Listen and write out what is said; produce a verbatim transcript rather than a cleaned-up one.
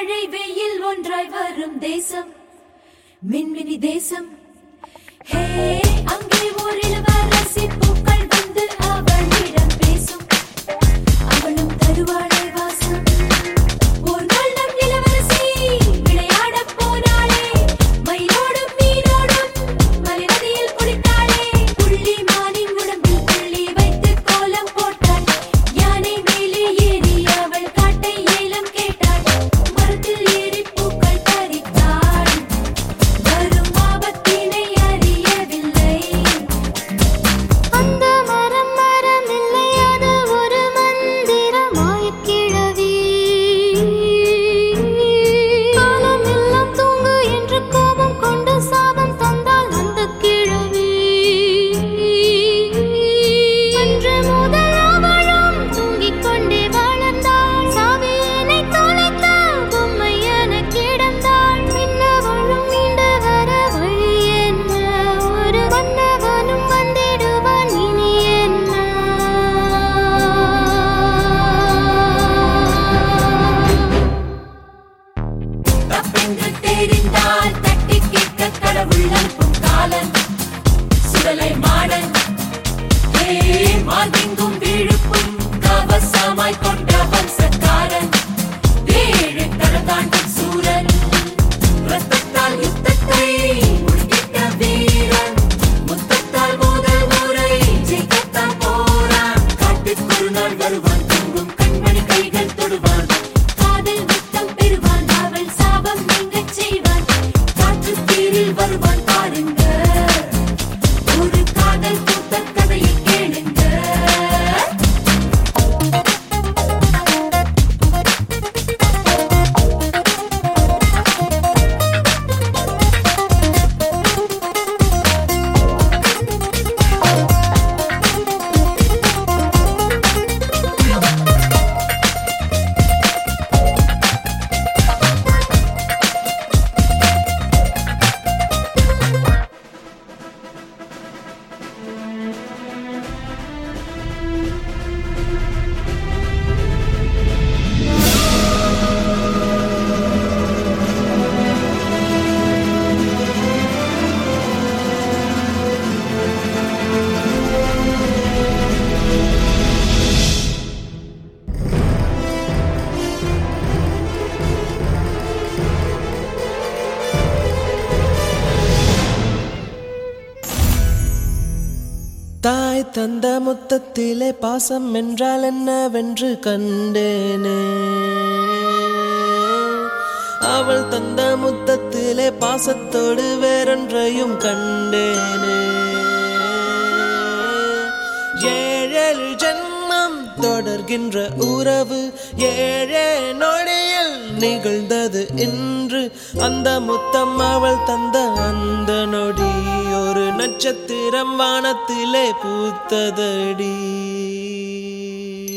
மழை வெயில் ஒன்றாய் வரும் தேசம் மின்மினி தேசம். ஹே அங்கே ஒரு இளவரசி பூக்கள் வந்து அவளிடம் பேசும். அவளும் தருவாளே வாசம். ஒரு நாள் நம் இளவரசி விளையாடப் போனாளே. மயிலோடும் மீனோடும் மலை நதியில் குளித்தாளே. புள்ளி மானின் உடம்பில் புள்ளி வைத்து கோலம் போட்டாள். யானை மேலே ஏறி அவள் காட்டை ஏலம் கேட்டாள். மரத்தில் ஏறி பூக்கள் பறித்தாள். வரும் ஆபத்தினை அறியவில்லை. அந்த மரம் மரம் இல்லை, அது ஒரு மந்திர மாயக்கிழவி. காலம் எல்லாம் தூங்கு என்று கோபம் கொண்டு சாபம் தந்தாள் அந்த கிழவி. அன்று முதல் அவளும் தூங்கிக் கொண்டே வளர்ந்தாள். சாவியினை தொலைத்த பொம்மை என கிடந்தாள். பின்னவளும் மீண்டு வர வழி என்ன? ஒரு மன்னவனும் வந்திடுவான் இனி என்ன? தப்பென்று தெரிந்தால் தட்டி கேட்க கடவுள் அனுப்பும் காலன் சுடலை மாடன். ஹே மார்பெங்கும் விழுப்பும் கவசமாய் கொண்ட வம்சக்காரன். ஏழு கடல் தாண்டும் சூரன். ரத்தத்தால் யுத்தத்தை முடிக்கிட்ட வீரன். முத்தத்தால் முதல் முறை ஜெயிக்கத்தான் போறான். காட்டுக்கு ஒரு நாள் வருவான். தூங்கும் கண்மணி கைகள் தொடுவான். காதல் முத்தம் பெறுவான். அவள் சாபம் நீங்கச் செய்வான். காற்று தீரில் வருவான் பாருங்க. ஒரு காதல் கூத்த கதையை கேளுங்க. தாய் தந்த முத்தத்திலே பாசம் என்றால் என்னவென்று கண்டேனே. அவள் தந்த முத்தத்திலே பாசத்தோடு வேறொன்றையும் கண்டேனே. ஏழேழு ஜென்மம் தொடர்கின்ற உறவு ஏழே நொடியில் நிகழ்ந்தது இன்று. அந்த முத்தம் அவள் தந்த அந்த நொடி ஒரு நட்சத்திரம் வானத்திலே பூத்ததடி.